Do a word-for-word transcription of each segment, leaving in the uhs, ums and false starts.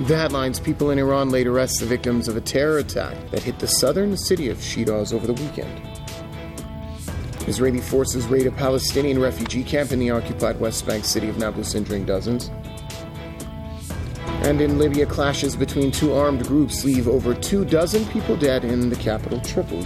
The headlines: people in Iran laid arrest the victims of a terror attack that hit the southern city of Shiraz over the weekend. Israeli forces raid a Palestinian refugee camp in the occupied West Bank city of Nablus, injuring dozens. And in Libya, clashes between two armed groups leave over two dozen people dead in the capital, Tripoli.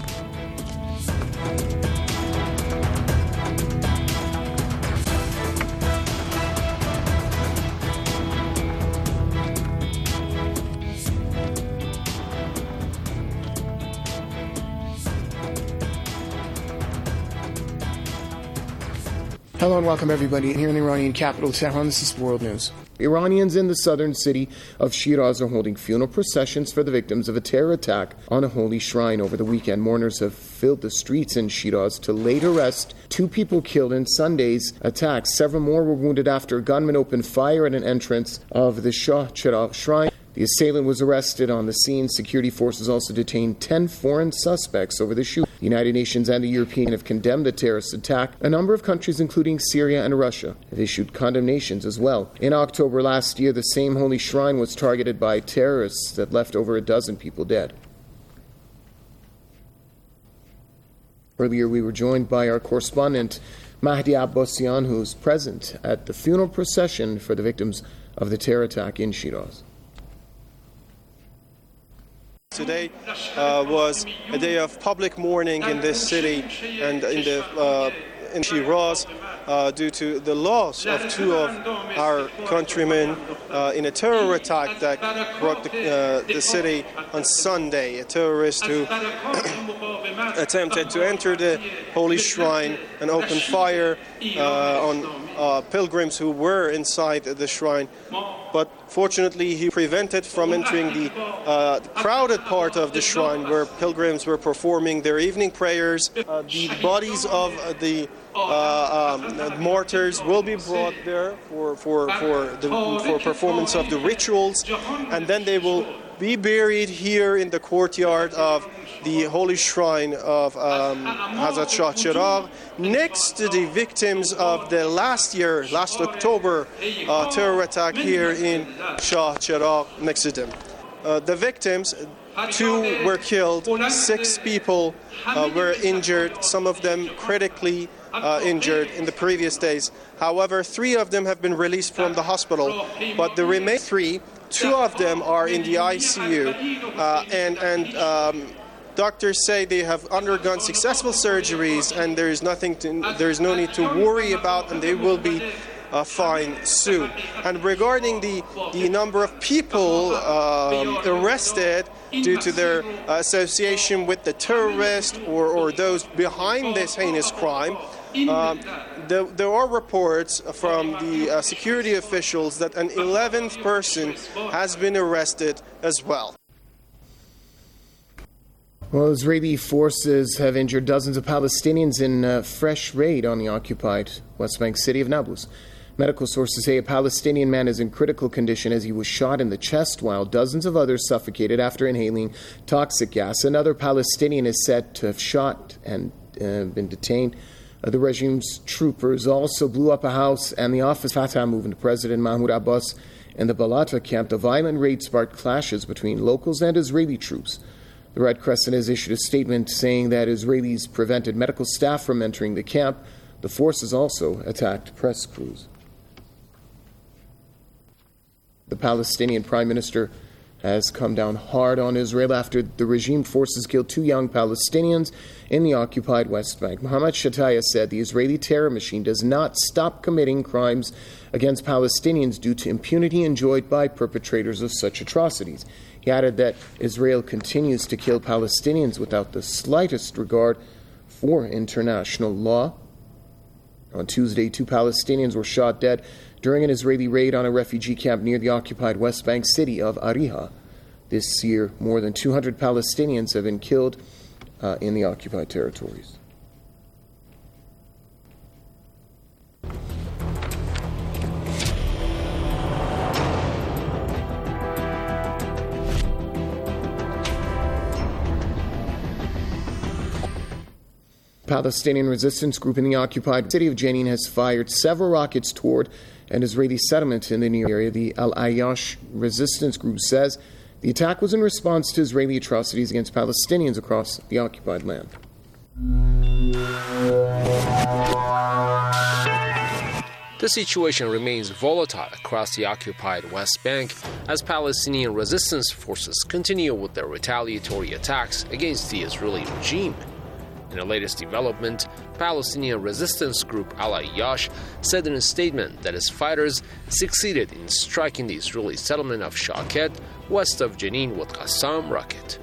Hello and welcome everybody here in the Iranian capital, Tehran. This is World News. Iranians in the southern city of Shiraz are holding funeral processions for the victims of a terror attack on a holy shrine over the weekend. Mourners have filled the streets in Shiraz to laid arrest two people killed in Sunday's attack. Several more were wounded after a gunman opened fire at an entrance of the Shah Cheragh shrine. The assailant was arrested on the scene. Security forces also detained ten foreign suspects over the shoot. The United Nations and the European have condemned the terrorist attack. A number of countries, including Syria and Russia, have issued condemnations as well. In October last year, the same holy shrine was targeted by terrorists that left over a dozen people dead. Earlier, we were joined by our correspondent, Mahdi Abbasian, who's present at the funeral procession for the victims of the terror attack in Shiraz. Today uh, was a day of public mourning in this city and in the uh, in Shiraz uh, due to the loss of two of our countrymen uh, in a terror attack that broke the, uh, the city on Sunday. A terrorist who attempted to enter the holy shrine and open fire uh, on uh, pilgrims who were inside the shrine. But fortunately, he prevented from entering the uh, crowded part of the shrine where pilgrims were performing their evening prayers. Uh, the bodies of the uh, um, martyrs will be brought there for for for the for performance of the rituals, and then they will be buried here in the courtyard of the holy shrine of um, Hazrat Shah Cheragh, next to the victims of the last year, last October, uh, terror attack here in Shah Cheragh, next to them. Uh, the victims, two were killed, six people uh, were injured, some of them critically uh, injured in the previous days. However, three of them have been released from the hospital, but the remaining three, two of them are in the I C U, uh, and, and um, doctors say they have undergone successful surgeries and there is nothing to, there is no need to worry about, and they will be uh, fine soon. And regarding the, the number of people um, arrested due to their uh, association with the terrorists or, or those behind this heinous crime, Um, there, there are reports from the uh, security officials that an eleventh person has been arrested as well. Well, Israeli forces have injured dozens of Palestinians in a fresh raid on the occupied West Bank city of Nablus. Medical sources say a Palestinian man is in critical condition as he was shot in the chest, while dozens of others suffocated after inhaling toxic gas. Another Palestinian is said to have shot and uh, been detained. Uh, the regime's troopers also blew up a house and the office of Fatah movement President Mahmoud Abbas in the Balata camp. The violent raid sparked clashes between locals and Israeli troops. The Red Crescent has issued a statement saying that Israelis prevented medical staff from entering the camp. The forces also attacked press crews. The Palestinian Prime Minister has come down hard on Israel after the regime forces killed two young Palestinians in the occupied West Bank. Mohammed Shataya said the Israeli terror machine does not stop committing crimes against Palestinians due to impunity enjoyed by perpetrators of such atrocities. He added that Israel continues to kill Palestinians without the slightest regard for international law. On Tuesday, two Palestinians were shot dead during an Israeli raid on a refugee camp near the occupied West Bank city of Ariha. This year, more than two hundred Palestinians have been killed uh, in the occupied territories. Palestinian resistance group in the occupied city of Jenin has fired several rockets toward an Israeli settlement in the near area. The Al Ayash resistance group says the attack was in response to Israeli atrocities against Palestinians across the occupied land. The situation remains volatile across the occupied West Bank as Palestinian resistance forces continue with their retaliatory attacks against the Israeli regime. In the latest development, Palestinian resistance group Al Ayash said in a statement that its fighters succeeded in striking the Israeli settlement of Shaket west of Jenin with Qassam rocket.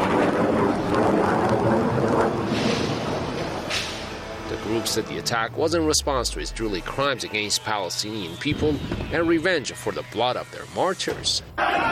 The group said the attack was in response to Israeli crimes against Palestinian people and revenge for the blood of their martyrs.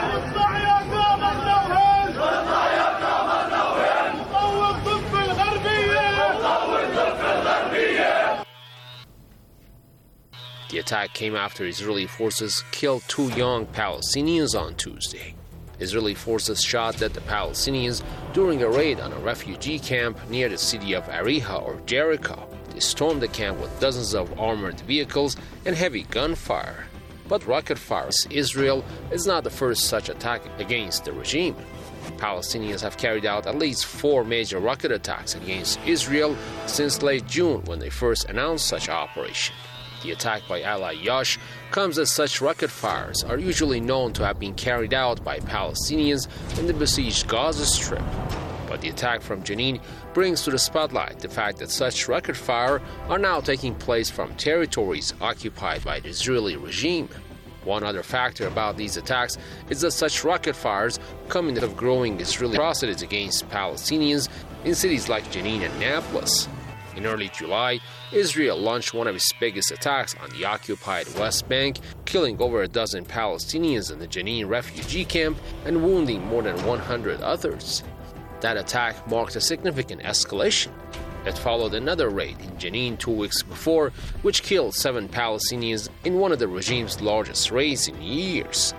The attack came after Israeli forces killed two young Palestinians on Tuesday. Israeli forces shot at the Palestinians during a raid on a refugee camp near the city of Ariha or Jericho. They stormed the camp with dozens of armored vehicles and heavy gunfire. But rocket fire. Israel is not the first such attack against the regime. Palestinians have carried out at least four major rocket attacks against Israel since late June when they first announced such operation. The attack by Al Ayash comes as such rocket fires are usually known to have been carried out by Palestinians in the besieged Gaza Strip. But the attack from Jenin brings to the spotlight the fact that such rocket fire are now taking place from territories occupied by the Israeli regime. One other factor about these attacks is that such rocket fires come in of growing Israeli atrocities against Palestinians in cities like Jenin and Nablus. In early July, Israel launched one of its biggest attacks on the occupied West Bank, killing over a dozen Palestinians in the Jenin refugee camp and wounding more than one hundred others. That attack marked a significant escalation. It followed another raid in Jenin two weeks before, which killed seven Palestinians in one of the regime's largest raids in years.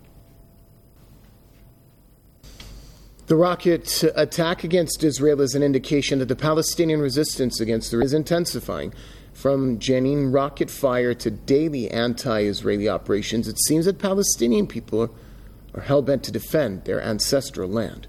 The rocket attack against Israel is an indication that the Palestinian resistance against the is intensifying. From Jenin rocket fire to daily anti-Israeli operations, it seems that Palestinian people are, are hell-bent to defend their ancestral land.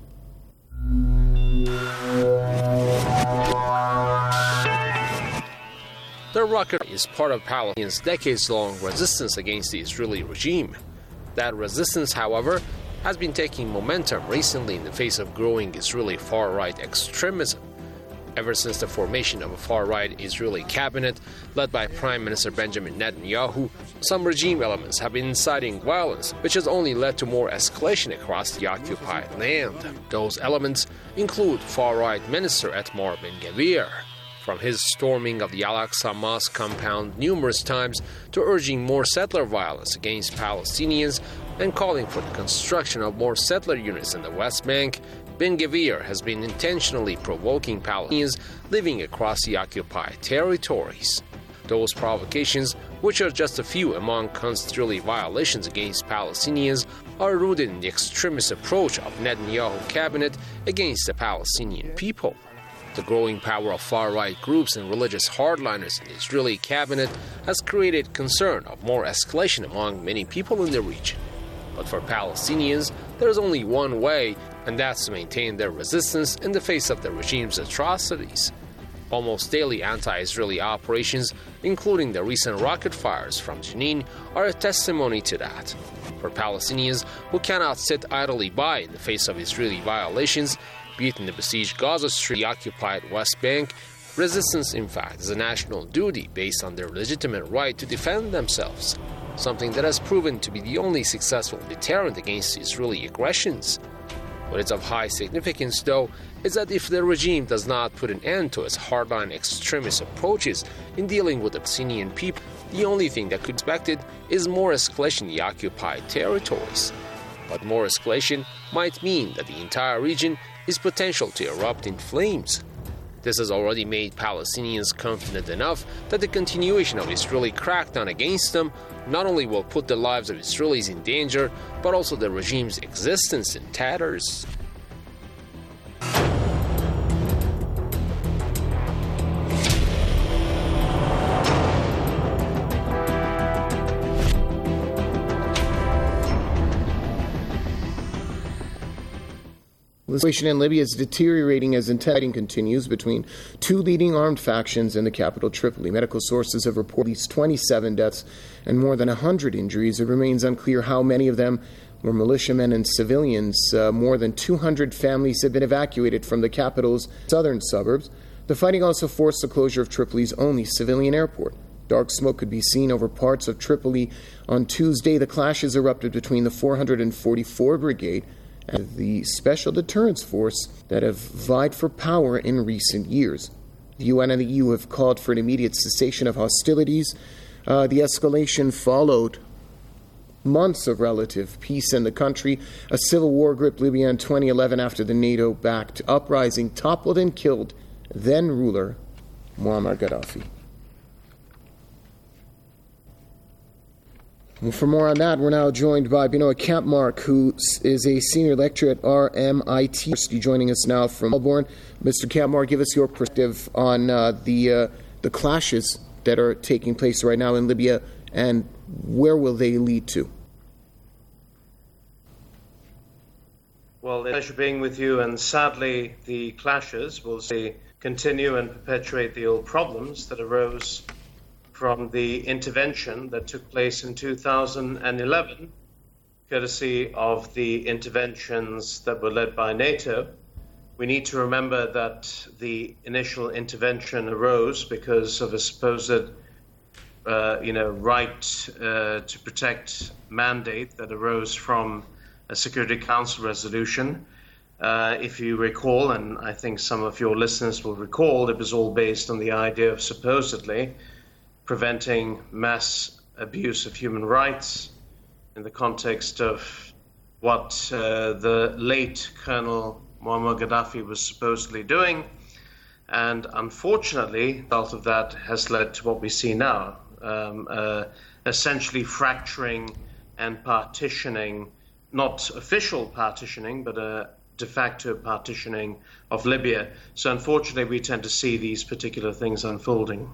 The rocket is part of Palestinians' decades-long resistance against the Israeli regime. That resistance, however, has been taking momentum recently in the face of growing Israeli far-right extremism. Ever since the formation of a far-right Israeli cabinet led by Prime Minister Benjamin Netanyahu, some regime elements have been inciting violence, which has only led to more escalation across the occupied land. Those elements include far-right Minister Itamar Ben-Gvir, from his storming of the Al-Aqsa Mosque compound numerous times to urging more settler violence against Palestinians and calling for the construction of more settler units in the West Bank. Ben-Gvir has been intentionally provoking Palestinians living across the occupied territories. Those provocations, which are just a few among constantly violations against Palestinians, are rooted in the extremist approach of Netanyahu cabinet against the Palestinian people. The growing power of far-right groups and religious hardliners in the Israeli cabinet has created concern of more escalation among many people in the region. But for Palestinians, there is only one way, and that's to maintain their resistance in the face of the regime's atrocities. Almost daily anti-Israeli operations, including the recent rocket fires from Jenin, are a testimony to that. For Palestinians who cannot sit idly by in the face of Israeli violations, be it in the besieged Gaza Strip, the occupied West Bank, resistance, in fact, is a national duty based on their legitimate right to defend themselves, something that has proven to be the only successful deterrent against Israeli aggressions. What is of high significance, though, is that if the regime does not put an end to its hardline extremist approaches in dealing with the Palestinian people, the only thing that could be expected is more escalation in the occupied territories. But more escalation might mean that the entire region is potential to erupt in flames. This has already made Palestinians confident enough that the continuation of Israeli crackdown against them not only will put the lives of Israelis in danger, but also the regime's existence in tatters. The situation in Libya is deteriorating as fighting continues between two leading armed factions in the capital, Tripoli. Medical sources have reported at least twenty-seven deaths and more than one hundred injuries. It remains unclear how many of them were militiamen and civilians. Uh, more than two hundred families have been evacuated from the capital's southern suburbs. The fighting also forced the closure of Tripoli's only civilian airport. Dark smoke could be seen over parts of Tripoli. On Tuesday, the clashes erupted between the four hundred forty-fourth Brigade and the Special Deterrence Force that have vied for power in recent years. The U N and the E U have called for an immediate cessation of hostilities. Uh, the escalation followed months of relative peace in the country. A civil war gripped Libya in twenty eleven after the NATO-backed uprising toppled and killed then-ruler Muammar Gaddafi. Well, for more on that, we're now joined by Binoy Kampmark, who is a senior lecturer at R M I T, joining us now from Melbourne. Mister Kampmark, give us your perspective on uh, the uh, the clashes that are taking place right now in Libya, and where will they lead to? Well, it's a pleasure being with you, and sadly, the clashes will see continue and perpetuate the old problems that arose from the intervention that took place in two thousand eleven, courtesy of the interventions that were led by NATO. We need to remember that the initial intervention arose because of a supposed, uh, you know, right uh, to protect mandate that arose from a Security Council resolution. Uh, if you recall, and I think some of your listeners will recall, it was all based on the idea of supposedly preventing mass abuse of human rights in the context of what uh, the late Colonel Muammar Gaddafi was supposedly doing. And unfortunately, the result of that has led to what we see now, um, uh, essentially fracturing and partitioning, not official partitioning, but a de facto partitioning of Libya. So unfortunately, we tend to see these particular things unfolding.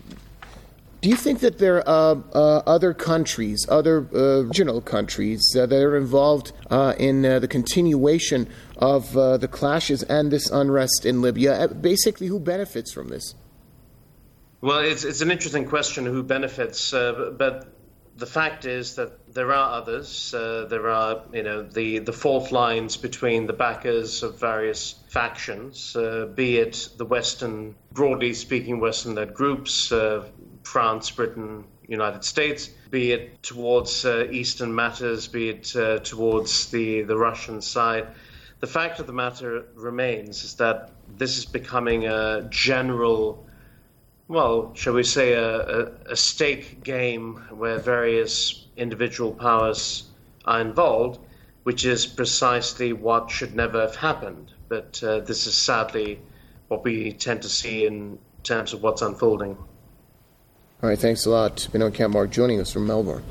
Do you think that there are uh, uh, other countries, other uh, regional countries uh, that are involved uh, in uh, the continuation of uh, the clashes and this unrest in Libya? Basically, who benefits from this? Well, it's it's an interesting question, who benefits, uh, but the fact is that there are others. Uh, there are, you know, the, the fault lines between the backers of various factions, uh, be it the Western, broadly speaking, Western-led groups, uh, France, Britain, United States, be it towards uh, Eastern matters, be it uh, towards the, the Russian side. The fact of the matter remains is that this is becoming a general, well, shall we say, a, a, a stake game where various individual powers are involved, which is precisely what should never have happened. But uh, this is sadly what we tend to see in terms of what's unfolding. All right, thanks a lot. Binoy Kampmark joining us from Melbourne.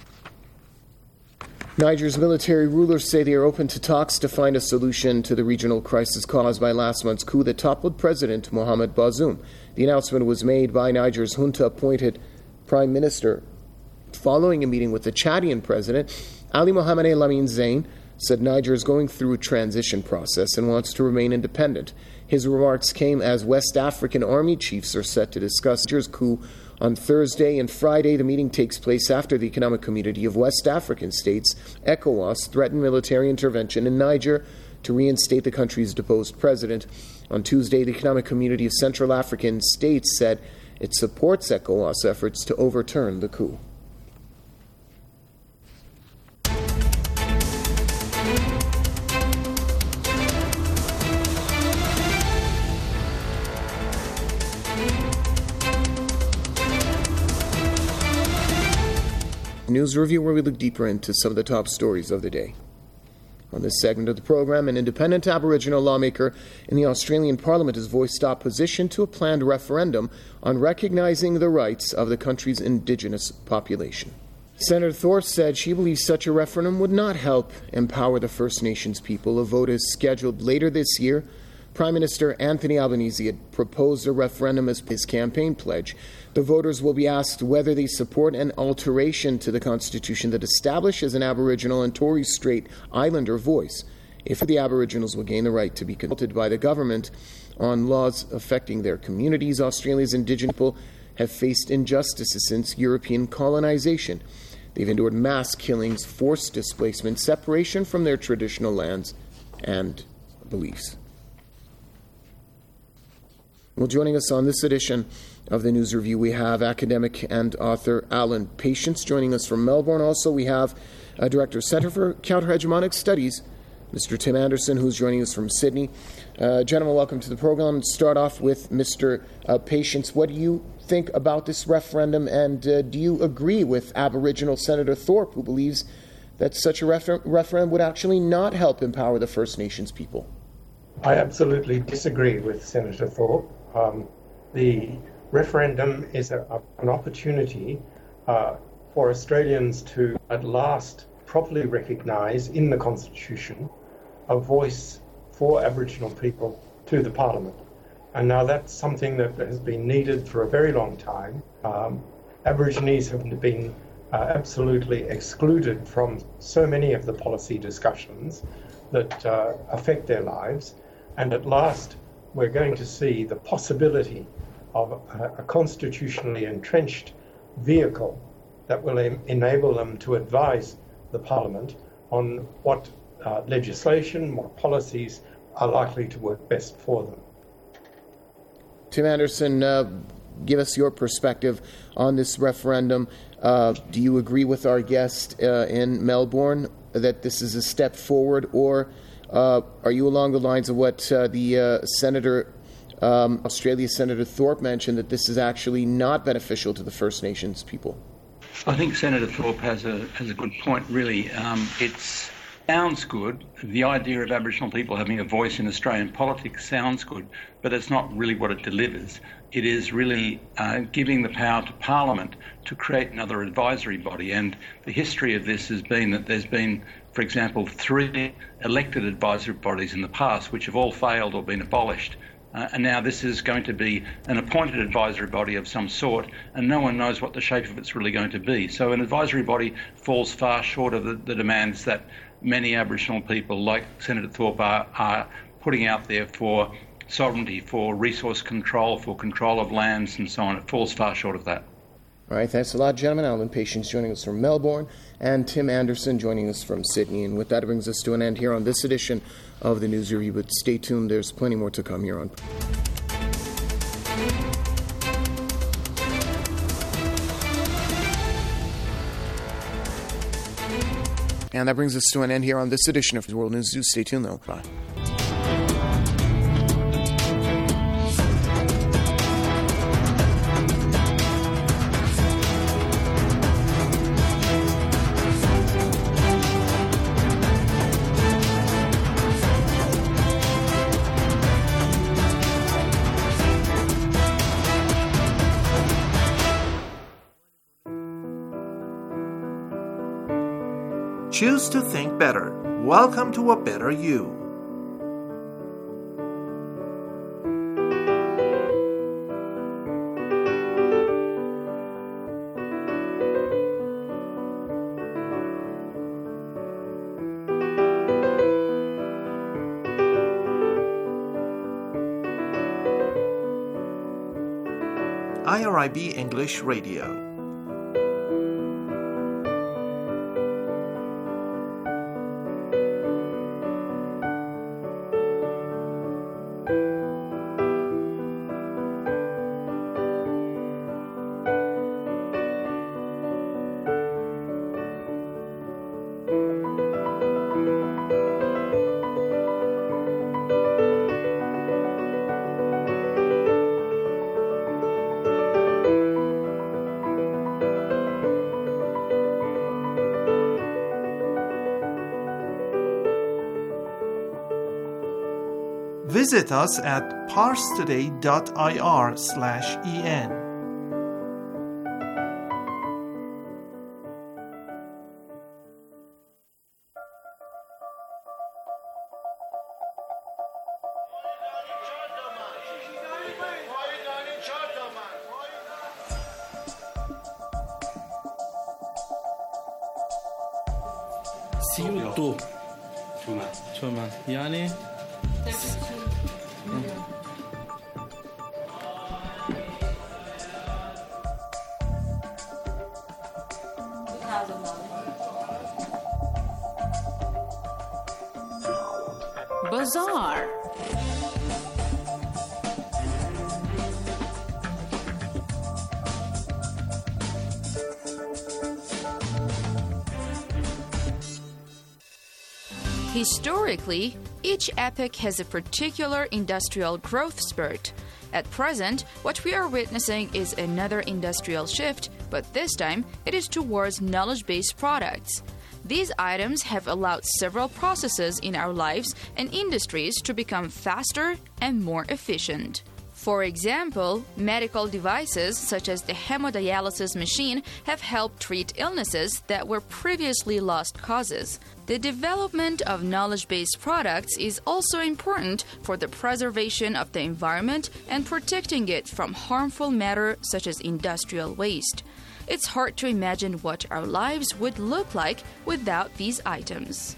Niger's military rulers say they are open to talks to find a solution to the regional crisis caused by last month's coup that toppled President Mohamed Bazoum. The announcement was made by Niger's junta-appointed prime minister following a meeting with the Chadian president. Ali Mohamed Lamine Zain said Niger is going through a transition process and wants to remain independent. His remarks came as West African army chiefs are set to discuss Niger's coup on Thursday and Friday. The meeting takes place after the Economic Community of West African States, ECOWAS, threatened military intervention in Niger to reinstate the country's deposed president. On Tuesday, the Economic Community of Central African States said it supports ECOWAS efforts to overturn the coup. News review, where we look deeper into some of the top stories of the day. On this segment of the program, an independent Aboriginal lawmaker in the Australian Parliament has voiced opposition to a planned referendum on recognizing the rights of the country's Indigenous population. Senator Thorpe said she believes such a referendum would not help empower the First Nations people. A vote is scheduled later this year. Prime Minister Anthony Albanese had proposed a referendum as his campaign pledge. The voters will be asked whether they support an alteration to the Constitution that establishes an Aboriginal and Torres Strait Islander voice. if the Aboriginals will gain the right to be consulted by the government on laws affecting their communities. Australia's Indigenous people have faced injustices since European colonization. They've endured mass killings, forced displacement, separation from their traditional lands and beliefs. Well, joining us on this edition of the News Review, we have academic and author Alan Patience joining us from Melbourne. Also, we have uh, Director, Centre for Counter-Hegemonic Studies, Mister Tim Anderson, who's joining us from Sydney. Uh, gentlemen, welcome to the program. Let's start off with Mister Uh, Patience. What do you think about this referendum, and uh, do you agree with Aboriginal Senator Thorpe, who believes that such a refer- referendum would actually not help empower the First Nations people? I absolutely disagree with Senator Thorpe. Um, the referendum is a, a, an opportunity uh, for Australians to at last properly recognise in the Constitution a voice for Aboriginal people to the Parliament. And now that's something that has been needed for a very long time. Um, Aborigines have been uh, absolutely excluded from so many of the policy discussions that uh, affect their lives. And at last, we're going to see the possibility of a, a constitutionally entrenched vehicle that will em- enable them to advise the Parliament on what uh, legislation, what policies are likely to work best for them. Tim Anderson, uh, give us your perspective on this referendum. Uh, do you agree with our guest uh, in Melbourne that this is a step forward, or uh, are you along the lines of what uh, the uh, Senator, um, Australia Senator Thorpe mentioned, that this is actually not beneficial to the First Nations people? I think Senator Thorpe has a has a good point, really. Um, it sounds good. The idea of Aboriginal people having a voice in Australian politics sounds good, but it's not really what it delivers. It is really uh, giving the power to Parliament to create another advisory body. And the history of this has been that there's been, for example, three elected advisory bodies in the past which have all failed or been abolished. Uh, and now this is going to be an appointed advisory body of some sort, and no one knows what the shape of it's really going to be. So an advisory body falls far short of the, the demands that many Aboriginal people, like Senator Thorpe, are, are putting out there for sovereignty, for resource control, for control of lands and so on. It falls far short of that. All right, thanks a lot, gentlemen. Alan Patience joining us from Melbourne, and Tim Anderson joining us from Sydney. And with that, it brings us to an end here on this edition of the News Review. But stay tuned, there's plenty more to come here on. And that brings us to an end here on this edition of World News. Do stay tuned, though. Bye. Choose to think better. Welcome to a better you. I R I B English Radio. Visit us at parstoday.ir slash en. See you too. Two months. Two months. Yani? Bazaar. Historically, each epoch has a particular industrial growth spurt. At present, what we are witnessing is another industrial shift, but this time it is towards knowledge-based products. These items have allowed several processes in our lives and industries to become faster and more efficient. For example, medical devices such as the hemodialysis machine have helped treat illnesses that were previously lost causes. The development of knowledge-based products is also important for the preservation of the environment and protecting it from harmful matter such as industrial waste. It's hard to imagine what our lives would look like without these items.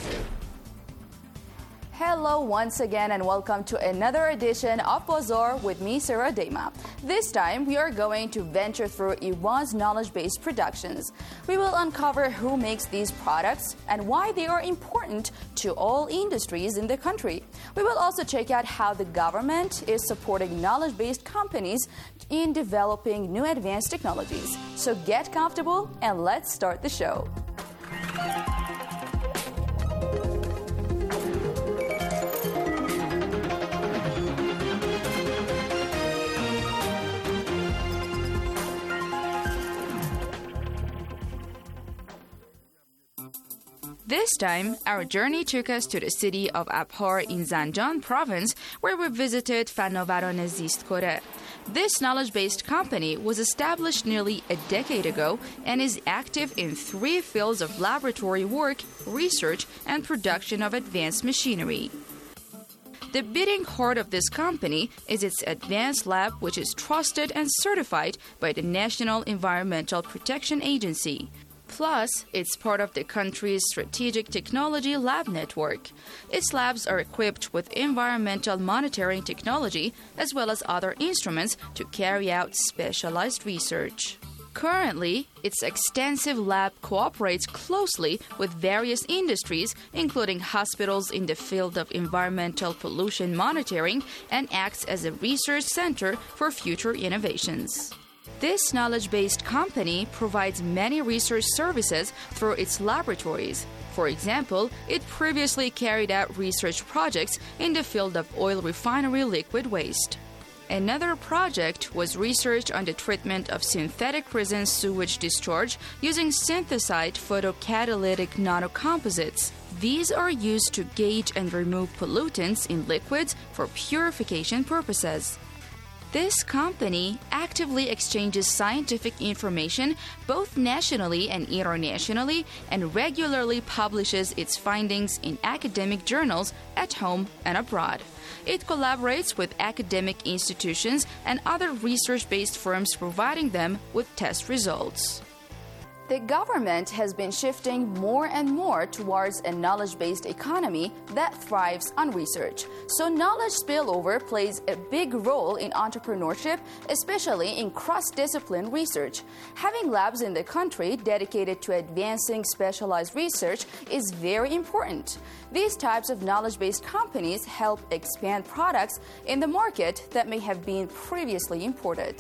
Hello once again and welcome to another edition of Bazaar with me, Sarah Dema. This time we are going to venture through Iran's knowledge-based productions. We will uncover who makes these products and why they are important to all industries in the country. We will also check out how the government is supporting knowledge-based companies in developing new advanced technologies. So get comfortable and let's start the show. This time, our journey took us to the city of Abhar in Zanjan province, where we visited Fanavaran Zistkore. This knowledge-based company was established nearly a decade ago and is active in three fields of laboratory work, research, and production of advanced machinery. The beating heart of this company is its advanced lab, which is trusted and certified by the National Environmental Protection Agency. Plus, it's part of the country's strategic technology lab network. Its labs are equipped with environmental monitoring technology as well as other instruments to carry out specialized research. Currently, its extensive lab cooperates closely with various industries, including hospitals in the field of environmental pollution monitoring, and acts as a research center for future innovations. This knowledge-based company provides many research services through its laboratories. For example, it previously carried out research projects in the field of oil refinery liquid waste. Another project was research on the treatment of synthetic resin sewage discharge using synthesized photocatalytic nanocomposites. These are used to gauge and remove pollutants in liquids for purification purposes. This company actively exchanges scientific information both nationally and internationally and regularly publishes its findings in academic journals at home and abroad. It collaborates with academic institutions and other research-based firms, providing them with test results. The government has been shifting more and more towards a knowledge-based economy that thrives on research. So knowledge spillover plays a big role in entrepreneurship, especially in cross-discipline research. Having labs in the country dedicated to advancing specialized research is very important. These types of knowledge-based companies help expand products in the market that may have been previously imported.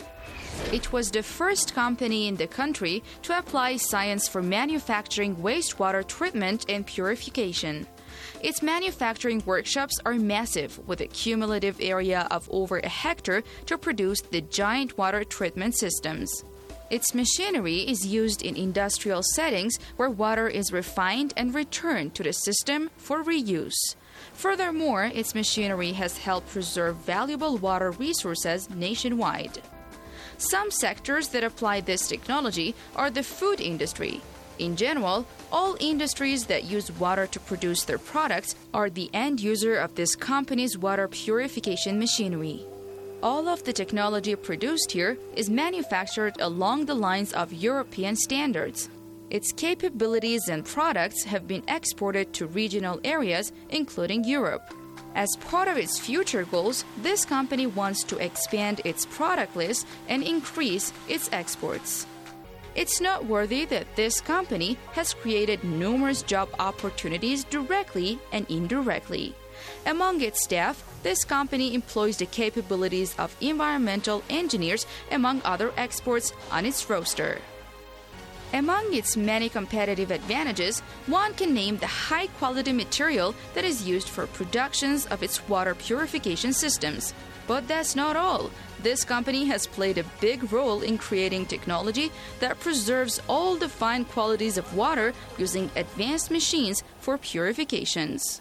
It was the first company in the country to apply science for manufacturing wastewater treatment and purification. Its manufacturing workshops are massive, with a cumulative area of over a hectare to produce the giant water treatment systems. Its machinery is used in industrial settings where water is refined and returned to the system for reuse. Furthermore, its machinery has helped preserve valuable water resources nationwide. Some sectors that apply this technology are the food industry. In general, all industries that use water to produce their products are the end user of this company's water purification machinery. All of the technology produced here is manufactured along the lines of European standards. Its capabilities and products have been exported to regional areas, including Europe. As part of its future goals, this company wants to expand its product list and increase its exports. It's noteworthy that this company has created numerous job opportunities directly and indirectly. Among its staff, this company employs the capabilities of environmental engineers, among other experts, on its roster. Among its many competitive advantages, one can name the high-quality material that is used for productions of its water purification systems. But that's not all. This company has played a big role in creating technology that preserves all the fine qualities of water using advanced machines for purifications.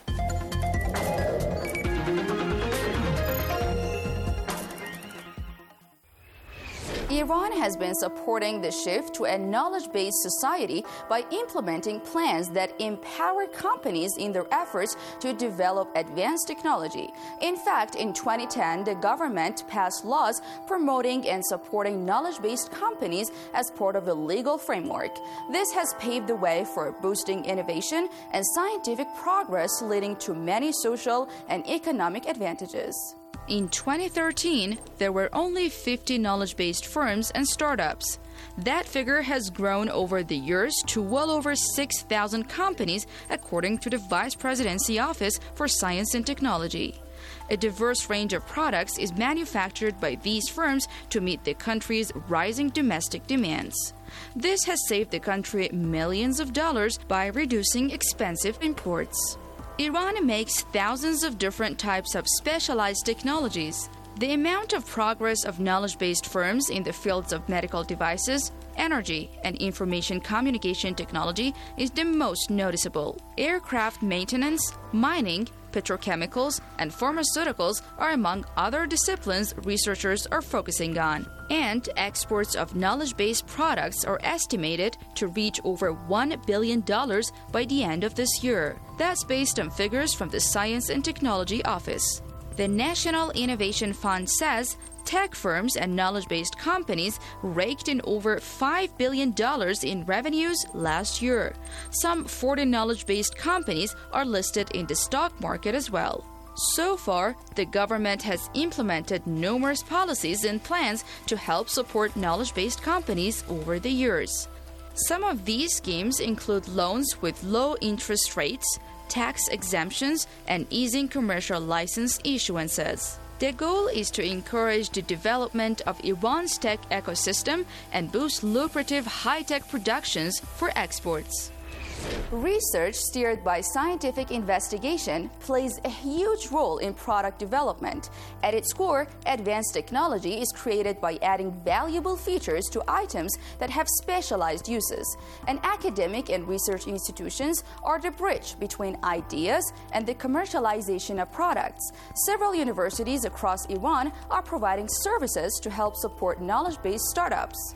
Iran has been supporting the shift to a knowledge-based society by implementing plans that empower companies in their efforts to develop advanced technology. In fact, in twenty ten, the government passed laws promoting and supporting knowledge-based companies as part of a legal framework. This has paved the way for boosting innovation and scientific progress, leading to many social and economic advantages. In twenty thirteen, there were only fifty knowledge-based firms and startups. That figure has grown over the years to well over six thousand companies, according to the Vice Presidency Office for Science and Technology. A diverse range of products is manufactured by these firms to meet the country's rising domestic demands. This has saved the country millions of dollars by reducing expensive imports. Iran makes thousands of different types of specialized technologies. The amount of progress of knowledge-based firms in the fields of medical devices, energy, and information communication technology is the most noticeable. Aircraft maintenance, mining, petrochemicals, and pharmaceuticals are among other disciplines researchers are focusing on. And exports of knowledge-based products are estimated to reach over one billion dollars by the end of this year. That's based on figures from the Science and Technology Office. The National Innovation Fund says tech firms and knowledge-based companies raked in over five billion dollars in revenues last year. Some forty knowledge-based companies are listed in the stock market as well. So far, the government has implemented numerous policies and plans to help support knowledge-based companies over the years. Some of these schemes include loans with low interest rates, tax exemptions, and easing commercial license issuances. The goal is to encourage the development of Iran's tech ecosystem and boost lucrative high-tech productions for exports. Research steered by scientific investigation plays a huge role in product development. At its core, advanced technology is created by adding valuable features to items that have specialized uses. And academic and research institutions are the bridge between ideas and the commercialization of products. Several universities across Iran are providing services to help support knowledge-based startups.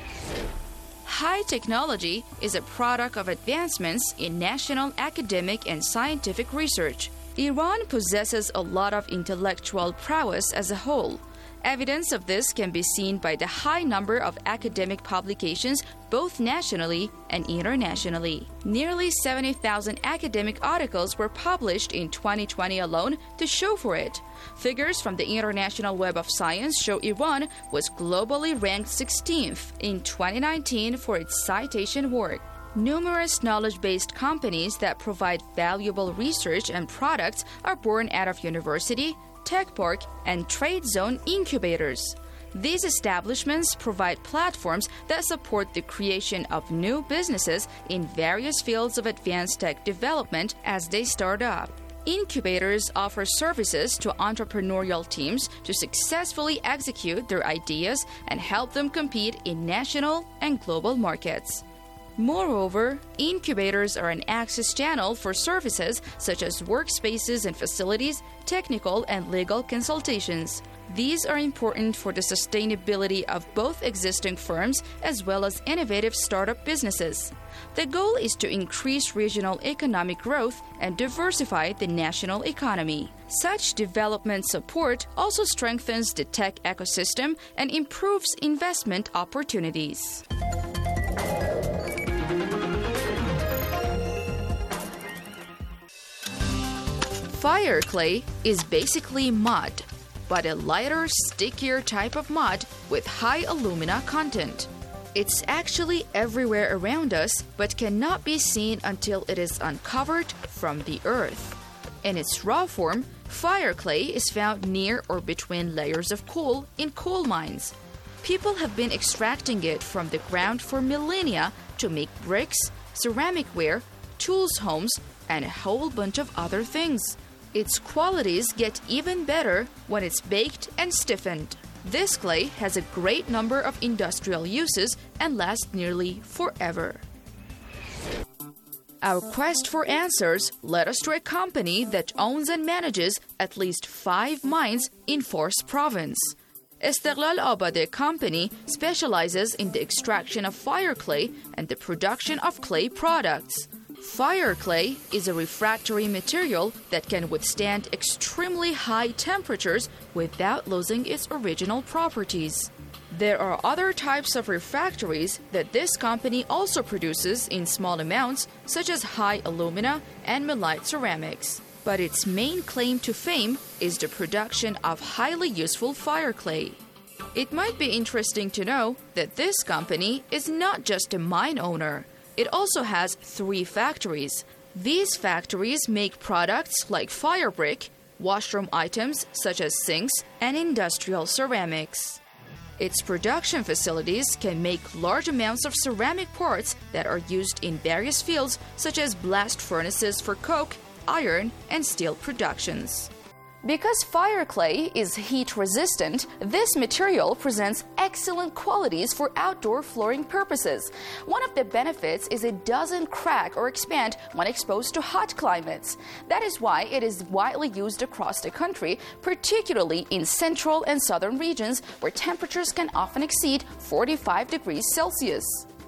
High technology is a product of advancements in national academic and scientific research. Iran possesses a lot of intellectual prowess as a whole. Evidence of this can be seen by the high number of academic publications both nationally and internationally. Nearly seventy thousand academic articles were published in twenty twenty alone to show for it. Figures from the International Web of Science show Iran was globally ranked sixteenth in twenty nineteen for its citation work. Numerous knowledge-based companies that provide valuable research and products are born out of university, tech park, and trade zone incubators. These establishments provide platforms that support the creation of new businesses in various fields of advanced tech development as they start up. Incubators offer services to entrepreneurial teams to successfully execute their ideas and help them compete in national and global markets. Moreover, incubators are an access channel for services such as workspaces and facilities, technical and legal consultations. These are important for the sustainability of both existing firms as well as innovative startup businesses. The goal is to increase regional economic growth and diversify the national economy. Such development support also strengthens the tech ecosystem and improves investment opportunities. Fire clay is basically mud, but a lighter, stickier type of mud with high alumina content. It's actually everywhere around us, but cannot be seen until it is uncovered from the earth. In its raw form, fire clay is found near or between layers of coal in coal mines. People have been extracting it from the ground for millennia to make bricks, ceramic ware, tools homes, and a whole bunch of other things. Its qualities get even better when it's baked and stiffened. This clay has a great number of industrial uses and lasts nearly forever. Our quest for answers led us to a company that owns and manages at least five mines in Fars province. Istiqlal Abade Company specializes in the extraction of fire clay and the production of clay products. Fire clay is a refractory material that can withstand extremely high temperatures without losing its original properties. There are other types of refractories that this company also produces in small amounts, such as high alumina and millite ceramics. But its main claim to fame is the production of highly useful fire clay. It might be interesting to know that this company is not just a mine owner. It also has three factories. These factories make products like fire brick, washroom items such as sinks, and industrial ceramics. Its production facilities can make large amounts of ceramic parts that are used in various fields such as blast furnaces for coke, iron, and steel productions. Because fire clay is heat resistant, this material presents excellent qualities for outdoor flooring purposes. One of the benefits is it doesn't crack or expand when exposed to hot climates. That is why it is widely used across the country, particularly in central and southern regions where temperatures can often exceed forty-five degrees Celsius.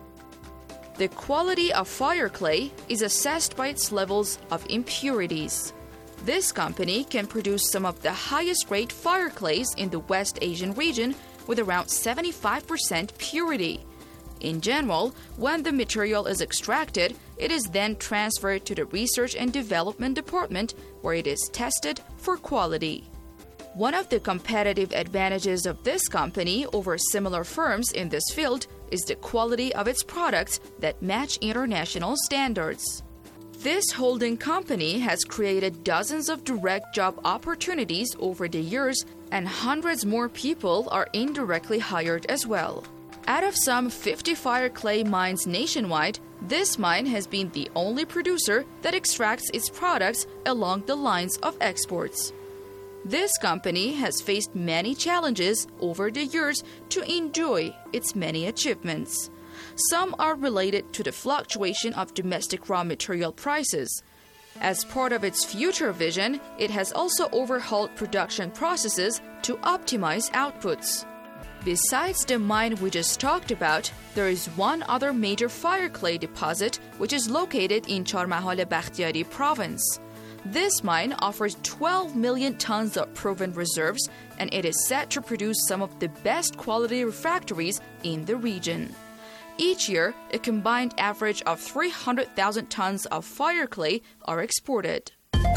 The quality of fire clay is assessed by its levels of impurities. This company can produce some of the highest grade fire clays in the West Asian region with around seventy-five percent purity. In general, when the material is extracted, it is then transferred to the Research and Development Department where it is tested for quality. One of the competitive advantages of this company over similar firms in this field is the quality of its products that match international standards. This holding company has created dozens of direct job opportunities over the years, and hundreds more people are indirectly hired as well. Out of some fifty fire clay mines nationwide, this mine has been the only producer that extracts its products along the lines of exports. This company has faced many challenges over the years to enjoy its many achievements. Some are related to the fluctuation of domestic raw material prices. As part of its future vision, it has also overhauled production processes to optimize outputs. Besides the mine we just talked about, there is one other major fire clay deposit which is located in Charmahal Bakhtiari province. This mine offers twelve million tons of proven reserves, and it is set to produce some of the best quality refractories in the region. Each year, a combined average of three hundred thousand tons of fire clay are exported.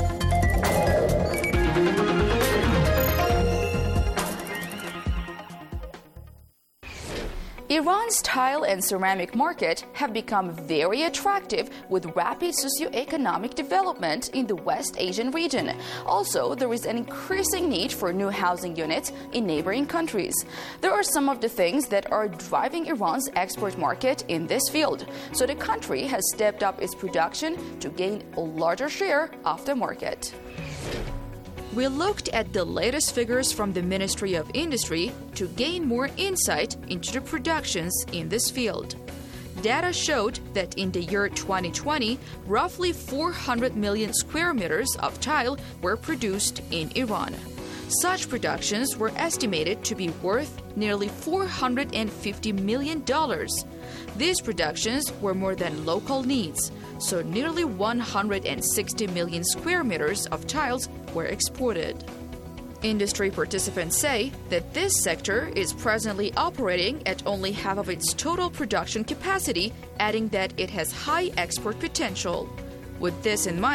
Iran's tile and ceramic market have become very attractive with rapid socio-economic development in the West Asian region. Also, there is an increasing need for new housing units in neighboring countries. There are some of the things that are driving Iran's export market in this field, so the country has stepped up its production to gain a larger share of the market. We looked at the latest figures from the Ministry of Industry to gain more insight into the productions in this field. Data showed that in the year twenty twenty, roughly four hundred million square meters of tile were produced in Iran. Such productions were estimated to be worth nearly four hundred fifty million dollars. These productions were more than local needs, so nearly one hundred sixty million square meters of tiles were exported. Industry participants say that this sector is presently operating at only half of its total production capacity, adding that it has high export potential. With this in mind,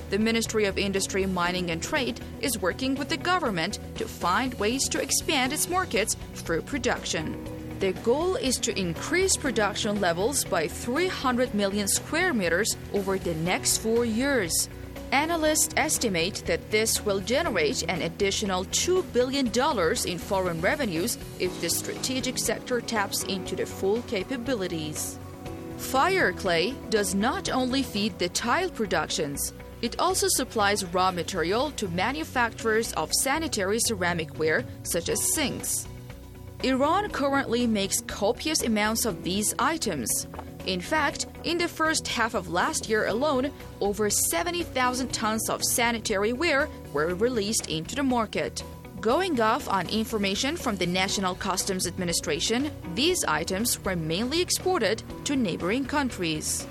the Ministry of Industry, Mining and Trade is working with the government to find ways to expand its markets through production. The goal is to increase production levels by three hundred million square meters over the next four years. Analysts estimate that this will generate an additional two billion dollars in foreign revenues if the strategic sector taps into the full capabilities. Fireclay does not only feed the tile productions, it also supplies raw material to manufacturers of sanitary ceramic ware such as sinks. Iran currently makes copious amounts of these items. In fact, in the first half of last year alone, over seventy thousand tons of sanitary ware were released into the market. Going off on information from the National Customs Administration, these items were mainly exported to neighboring countries.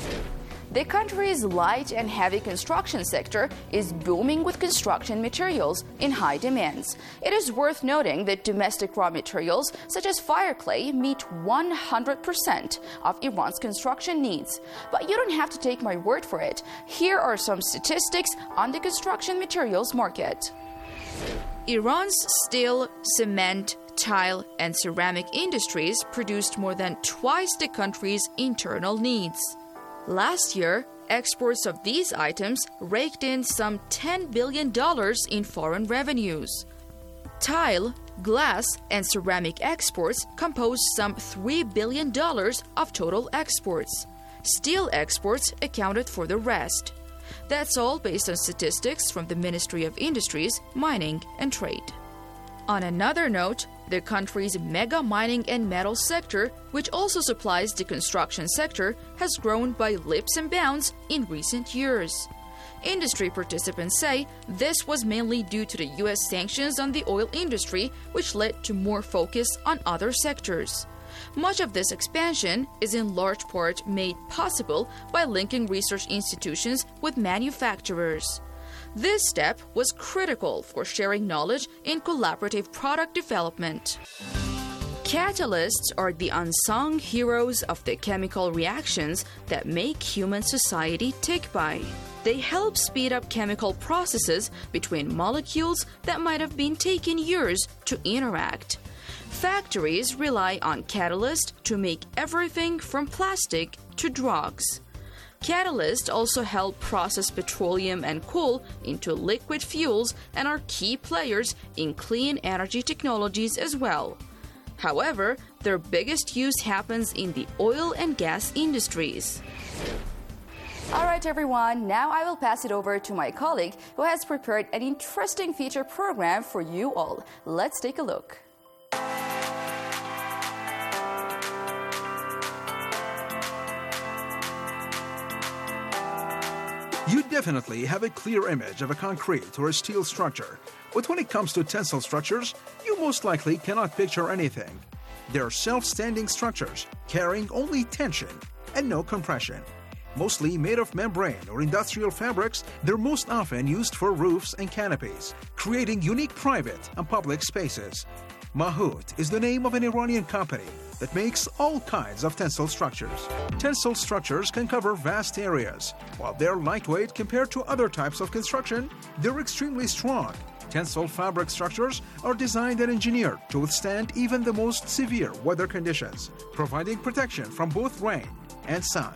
The country's light and heavy construction sector is booming with construction materials in high demands. It is worth noting that domestic raw materials such as fireclay meet one hundred percent of Iran's construction needs. But you don't have to take my word for it. Here are some statistics on the construction materials market. Iran's steel, cement, tile, and ceramic industries produced more than twice the country's internal needs. Last year, exports of these items raked in some ten billion dollars in foreign revenues. Tile, glass, and ceramic exports composed some three billion dollars of total exports. Steel exports accounted for the rest. That's all based on statistics from the Ministry of Industries, Mining and Trade. On another note, the country's mega mining and metal sector, which also supplies the construction sector, has grown by leaps and bounds in recent years. Industry participants say this was mainly due to the U S sanctions on the oil industry, which led to more focus on other sectors. Much of this expansion is in large part made possible by linking research institutions with manufacturers. This step was critical for sharing knowledge in collaborative product development. Catalysts are the unsung heroes of the chemical reactions that make human society tick by. They help speed up chemical processes between molecules that might have been taken years to interact. Factories rely on catalysts to make everything from plastic to drugs. Catalysts also help process petroleum and coal into liquid fuels and are key players in clean energy technologies as well. However, their biggest use happens in the oil and gas industries. All right, everyone, now I will pass it over to my colleague who has prepared an interesting feature program for you all. Let's take a look. You definitely have a clear image of a concrete or a steel structure, but when it comes to tensile structures, you most likely cannot picture anything. They are self-standing structures carrying only tension and no compression. Mostly made of membrane or industrial fabrics, they're most often used for roofs and canopies, creating unique private and public spaces. Mahout is the name of an Iranian company that makes all kinds of tensile structures. Tensile structures can cover vast areas. While they're lightweight compared to other types of construction, they're extremely strong. Tensile fabric structures are designed and engineered to withstand even the most severe weather conditions, providing protection from both rain and sun.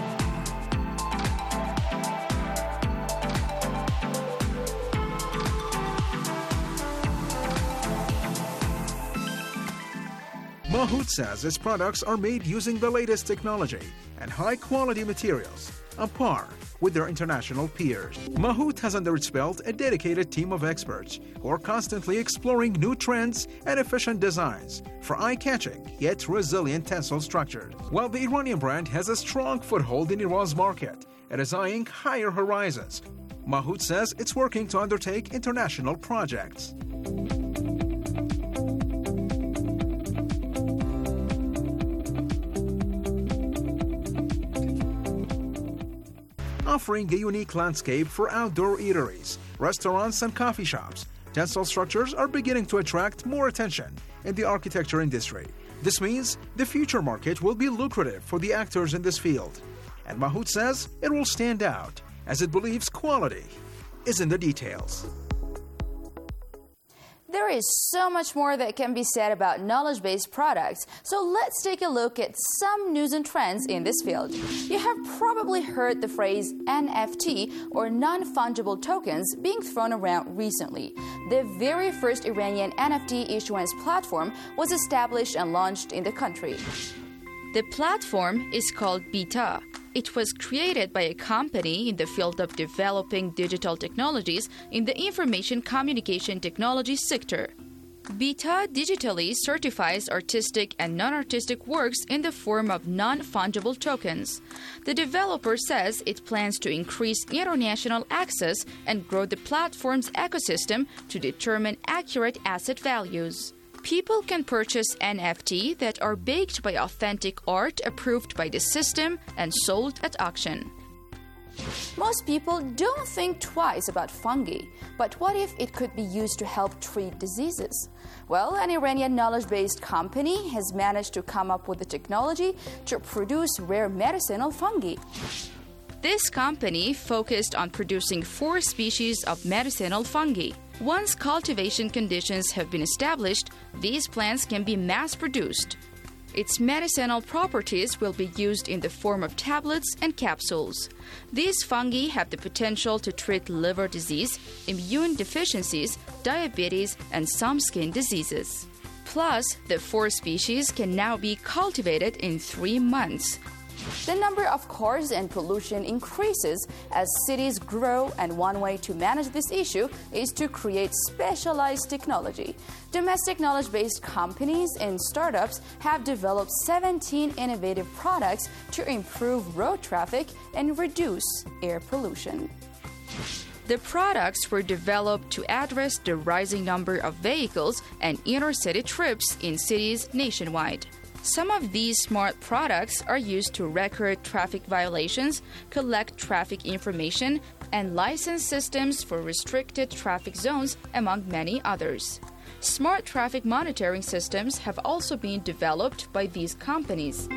Mahout says its products are made using the latest technology and high-quality materials, on par with their international peers. Mahout has under its belt a dedicated team of experts who are constantly exploring new trends and efficient designs for eye-catching yet resilient tensile structures. While the Iranian brand has a strong foothold in Iran's market, it is eyeing higher horizons. Mahout says it's working to undertake international projects. Offering a unique landscape for outdoor eateries, restaurants, and coffee shops, tensile structures are beginning to attract more attention in the architecture industry. This means the future market will be lucrative for the actors in this field. And Mahout says it will stand out as it believes quality is in the details. There is so much more that can be said about knowledge-based products, so let's take a look at some news and trends in this field. You have probably heard the phrase N F T, or non-fungible tokens, being thrown around recently. The very first Iranian N F T issuance platform was established and launched in the country. The platform is called Bita. It was created by a company in the field of developing digital technologies in the information communication technology sector. Bita digitally certifies artistic and non-artistic works in the form of non-fungible tokens. The developer says it plans to increase international access and grow the platform's ecosystem to determine accurate asset values. People can purchase N F T that are baked by authentic art approved by the system and sold at auction. Most people don't think twice about fungi, but what if it could be used to help treat diseases? Well, an Iranian knowledge-based company has managed to come up with the technology to produce rare medicinal fungi. This company focused on producing four species of medicinal fungi. Once cultivation conditions have been established, these plants can be mass-produced. Its medicinal properties will be used in the form of tablets and capsules. These fungi have the potential to treat liver disease, immune deficiencies, diabetes, and some skin diseases. Plus, the four species can now be cultivated in three months. The number of cars and pollution increases as cities grow, and one way to manage this issue is to create specialized technology. Domestic knowledge-based companies and startups have developed seventeen innovative products to improve road traffic and reduce air pollution. The products were developed to address the rising number of vehicles and inter-city trips in cities nationwide. Some of these smart products are used to record traffic violations, collect traffic information, and license systems for restricted traffic zones, among many others. Smart traffic monitoring systems have also been developed by these companies.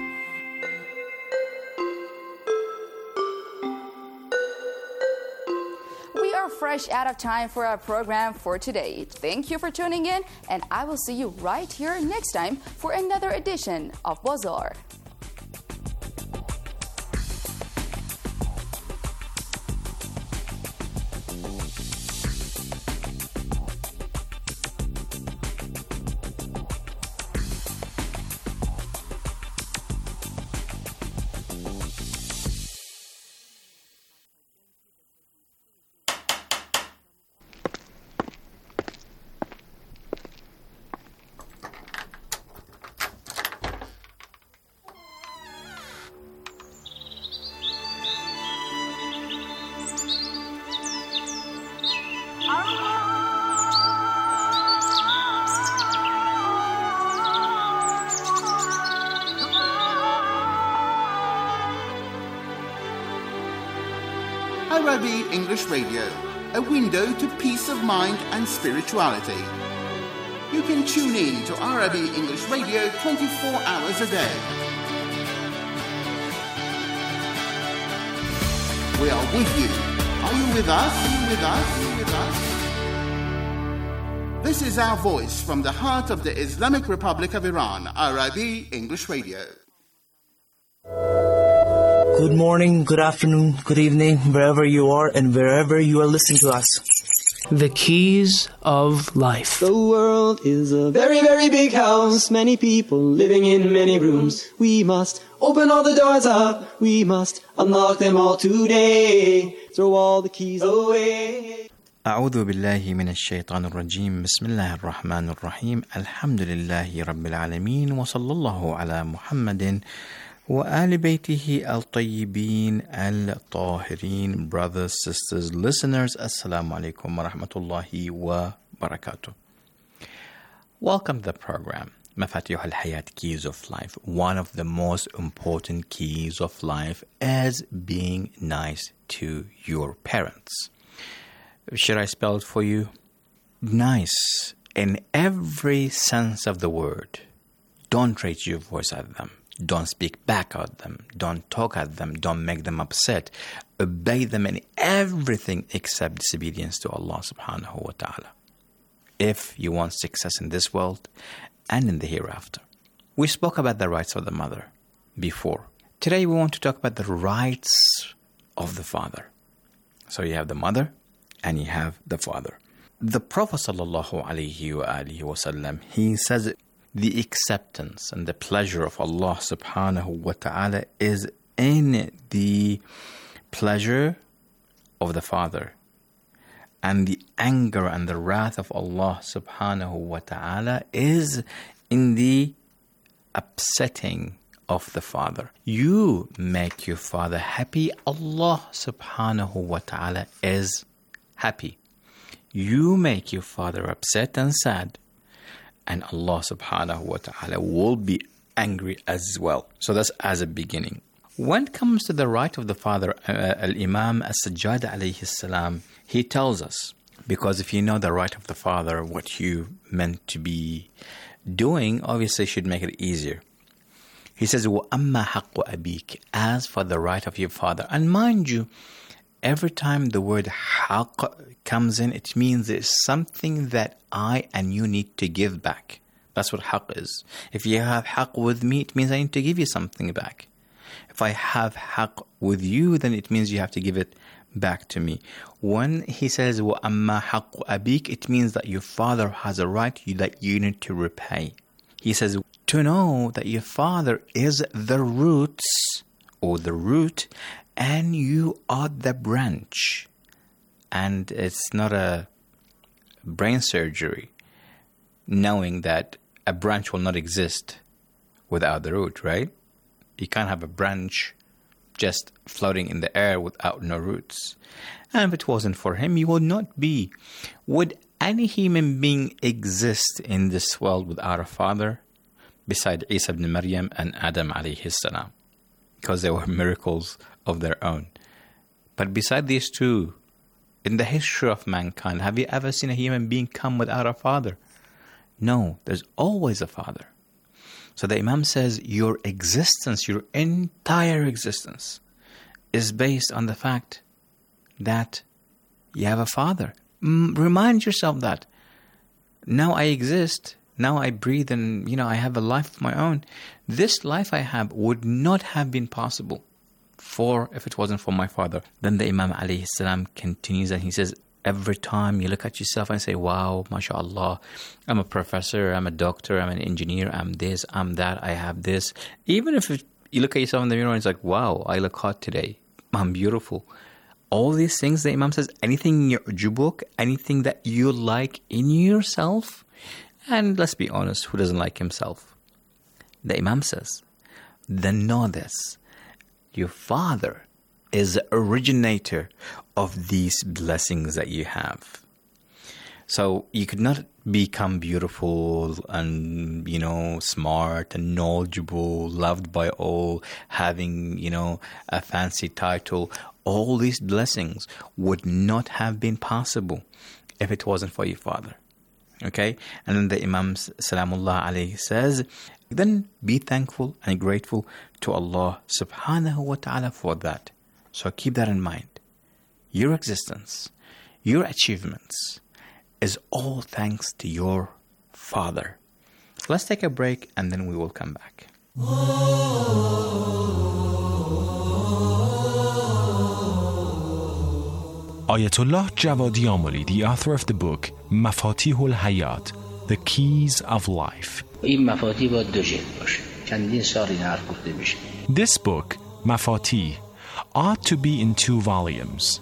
Fresh out of time for our program for today. Thank you for tuning in, and I will see you right here next time for another edition of Bazaar. Arabic English Radio, a window to peace of mind and spirituality. You can tune in to Arabic English Radio twenty-four hours a day. We are with you. Are you with us? Are you with us? Are you with us? This is our voice from the heart of the Islamic Republic of Iran, Arabic English Radio. Good morning, good afternoon, good evening, wherever you are and wherever you are listening to us. The keys of life. The world is a very, very big house. Many people living in many rooms. We must open all the doors up. We must unlock them all today. Throw all the keys away. أعوذ بالله من الشيطان الرجيم. بسم الله الرحمن الرحيم. الحمد لله رب العالمين وصلى الله على محمد وآل بيته الطيبين الطاهرين. Brothers, sisters, listeners, Assalamu alaikum wa rahmatullahi wa barakatuh. Welcome to the program, Mafatih al-Hayat, Keys of Life. One of the most important keys of life is being nice to your parents. Should I spell it for you? Nice in every sense of the word. Don't raise your voice at them. Don't speak back at them. Don't talk at them. Don't make them upset. Obey them in everything except disobedience to Allah subhanahu wa ta'ala. If you want success in this world and in the hereafter. We spoke about the rights of the mother before. Today we want to talk about the rights of the father. So you have the mother and you have the father. The Prophet sallallahu alaihi wa alihi wasallam, he says the acceptance and the pleasure of Allah subhanahu wa ta'ala is in the pleasure of the father. And the anger and the wrath of Allah subhanahu wa ta'ala is in the upsetting of the father. You make your father happy, Allah subhanahu wa ta'ala is happy. You make your father upset and sad, and Allah subhanahu wa ta'ala will be angry as well. So that's as a beginning. When it comes to the right of the father, uh, Al-Imam As-Sajjad alayhi salam, he tells us, because if you know the right of the father, what you meant to be doing, obviously should make it easier. He says, وَأَمَّا حَقُّ أَبِيكَ, as for the right of your father. And mind you, every time the word haqq comes in, it means there's something that I and you need to give back. That's what haqq is. If you have haqq with me, it means I need to give you something back. If I have haqq with you, then it means you have to give it back to me. When he says, وَأَمَّا حَقُّ أَبِيكَ, it means that your father has a right that you need to repay. He says, to know that your father is the roots or the root and you are the branch. And it's not a brain surgery knowing that a branch will not exist without the root, right? You can't have a branch just floating in the air without no roots. And if it wasn't for him, you would not be. Would any human being exist in this world without a father beside Isa ibn Maryam and Adam alayhi salam? Because they were miracles of their own. But beside these two, in the history of mankind, have you ever seen a human being come without a father? No, there's always a father. So the Imam says your existence, your entire existence is based on the fact that you have a father. Mm, remind yourself that. Now I exist, now I breathe and, you know, I have a life of my own. This life I have would not have been possible for if it wasn't for my father. Then the Imam alayhi salam continues and he says, every time you look at yourself and say, wow, mashallah, I'm a professor, I'm a doctor, I'm an engineer, I'm this, I'm that, I have this. Even if it, you look at yourself in the mirror and it's like, wow, I look hot today, I'm beautiful. All these things, the Imam says, anything in your book, anything that you like in yourself, and let's be honest, who doesn't like himself? The Imam says, then know this, your father is the originator of these blessings that you have. So you could not become beautiful and, you know, smart and knowledgeable, loved by all, having, you know, a fancy title. All these blessings would not have been possible if it wasn't for your father. Okay? And then the Imam Salamullah alayhi says, then be thankful and grateful to Allah subhanahu wa ta'ala for that. So keep that in mind. Your existence, your achievements is all thanks to your father. Let's take a break and then we will come back. Ayatollah Javadi Amoli, the author of the book Mafatihul Hayat, The Keys of Life. This book, Mafatih, ought to be in two volumes.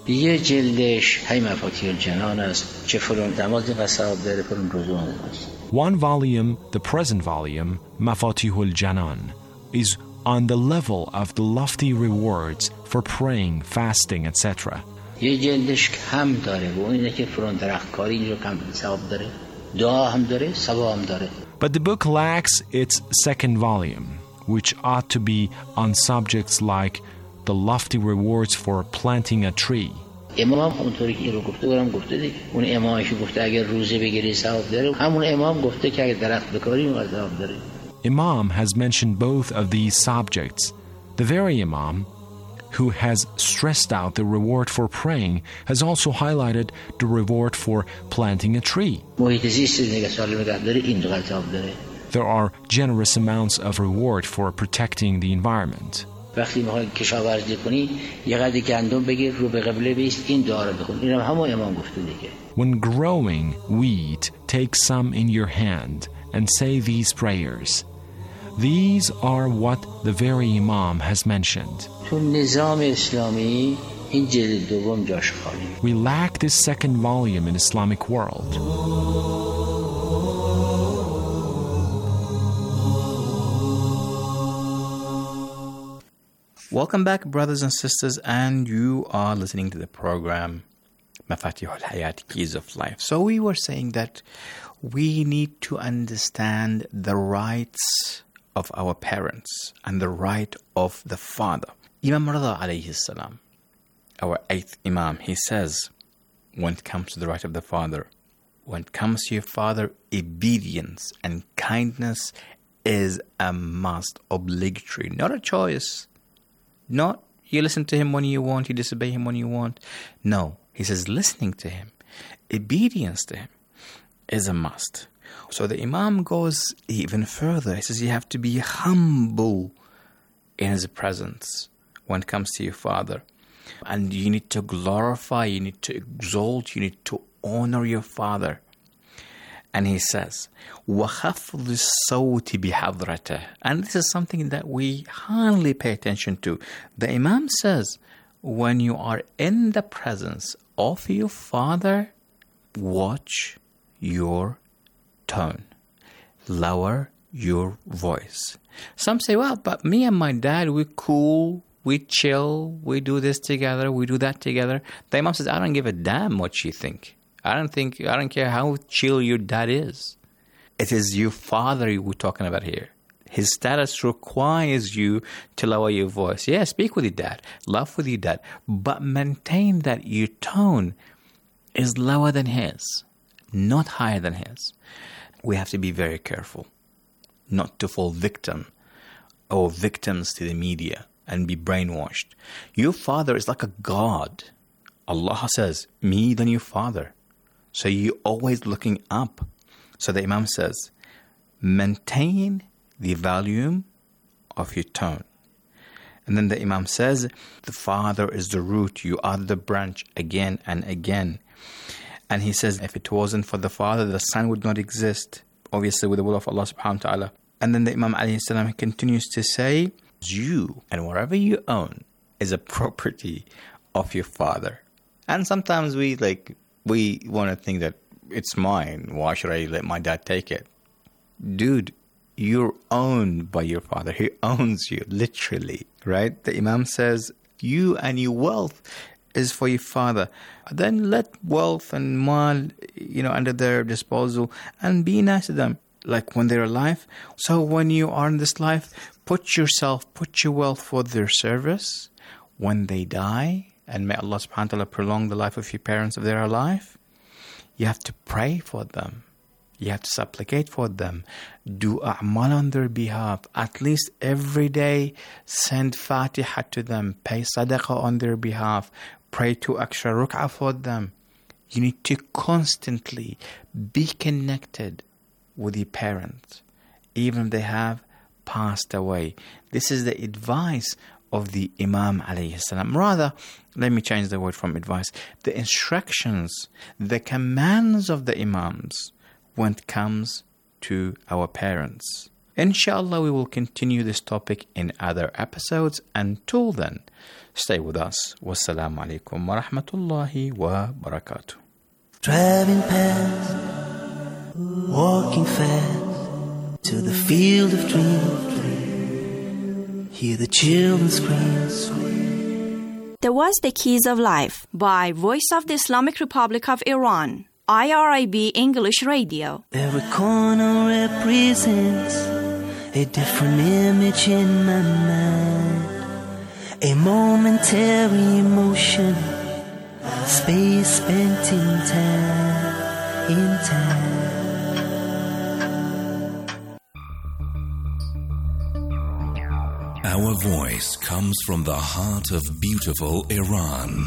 One volume, the present volume, Mafatihul Janan, is on the level of the lofty rewards for praying, fasting, et cetera. But the book lacks its second volume, which ought to be on subjects like the lofty rewards for planting a tree. Imam has mentioned both of these subjects. The very Imam who has stressed out the reward for praying has also highlighted the reward for planting a tree. There are generous amounts of reward for protecting the environment. When growing wheat, take some in your hand and say these prayers. These are what the very Imam has mentioned. We lack this second volume in Islamic world. Welcome back, brothers and sisters, and you are listening to the program Mafatih al-Hayat, Keys of Life. So we were saying that we need to understand the rights of our parents and the right of the father. Imam Rida alayhi salam, our eighth Imam, he says, when it comes to the right of the father, when it comes to your father, obedience and kindness is a must, obligatory, not a choice. Not you listen to him when you want, you disobey him when you want. No, he says listening to him, obedience to him is a must. So the Imam goes even further. He says you have to be humble in his presence when it comes to your father. And you need to glorify, you need to exalt, you need to honor your father. And he says, وَخَفْضِ الصَّوْتِ بِحَضْرَتِهِ. And this is something that we hardly pay attention to. The Imam says, when you are in the presence of your father, watch your tone. Lower your voice. Some say, well, but me and my dad, we're cool, we chill, we do this together, we do that together. The Imam says, I don't give a damn what you think. I don't think, I don't care how chill your dad is. It is your father we're talking about here. His status requires you to lower your voice. Yeah, speak with your dad, laugh with your dad, but maintain that your tone is lower than his, not higher than his. We have to be very careful not to fall victim or victims to the media and be brainwashed. Your father is like a god. Allah says, me than your father. So you're always looking up. So the Imam says, maintain the volume of your tone. And then the Imam says, the father is the root, you are the branch, again and again. And he says, if it wasn't for the father, the son would not exist. Obviously with the will of Allah subhanahu wa ta'ala. And then the Imam alayhi salam continues to say, you and whatever you own is a property of your father. And sometimes we like, we want to think that it's mine. Why should I let my dad take it? Dude, you're owned by your father. He owns you, literally, right? The Imam says, you and your wealth is for your father. Then let wealth and mal, you know, under their disposal and be nice to them, like when they're alive. So when you are in this life, put yourself, put your wealth for their service. When they die, and may Allah subhanahu wa ta'ala prolong the life of your parents if they're alive, you have to pray for them. You have to supplicate for them. Do a'mal on their behalf. At least every day, send Fatiha to them. Pay sadaqah on their behalf. Pray two extra ruk'ah for them. You need to constantly be connected with your parents, even if they have passed away. This is the advice of the Imam alayhi salam. Rather, let me change the word from advice. The instructions, the commands of the Imams when it comes to our parents. Inshallah, we will continue this topic in other episodes. Until then, stay with us. Wassalamu alaikum wa rahmatullahi wa barakatuh. Driving past, walking fast to the field of dreams. Hear the children scream. There was The Keys of Life by Voice of the Islamic Republic of Iran, I R I B English Radio. Every corner represents a different image in my mind. A momentary emotion, space spent in time, in time. Our voice comes from the heart of beautiful Iran.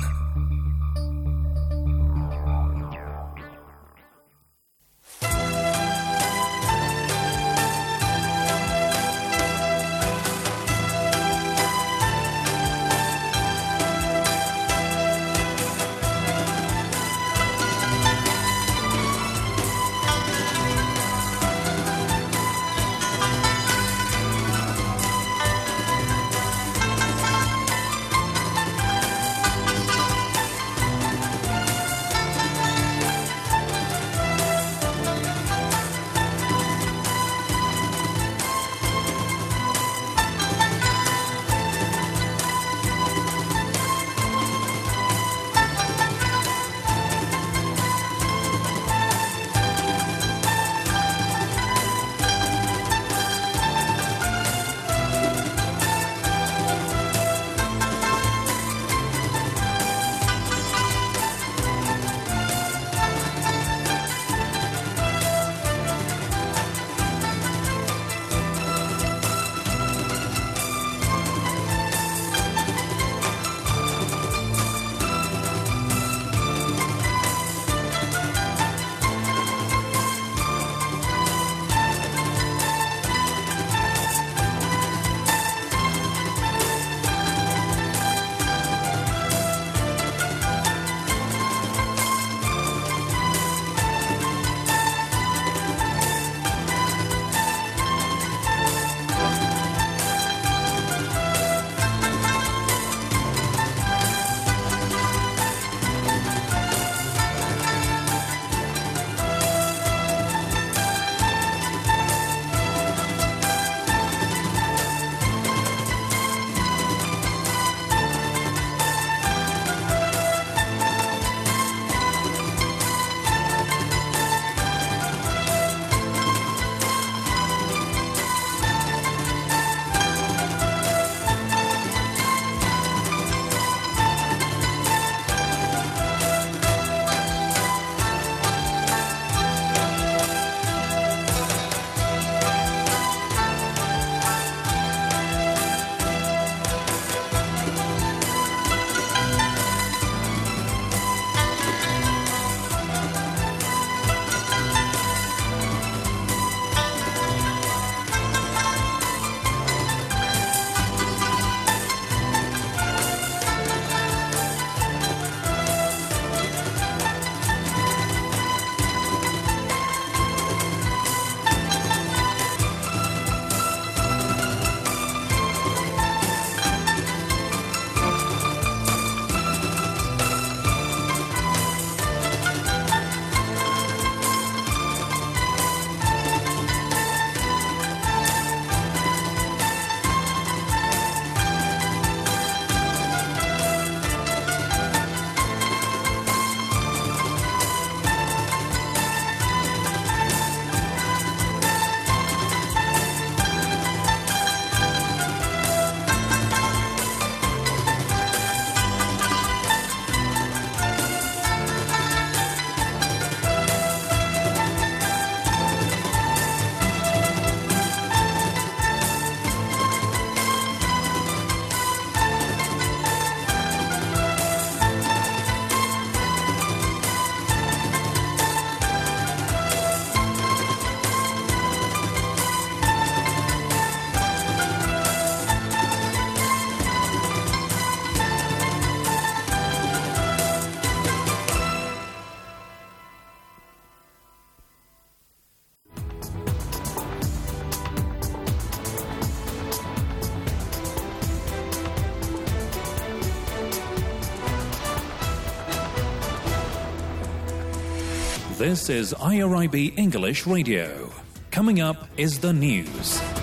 This is I R I B English Radio. Coming up is the news.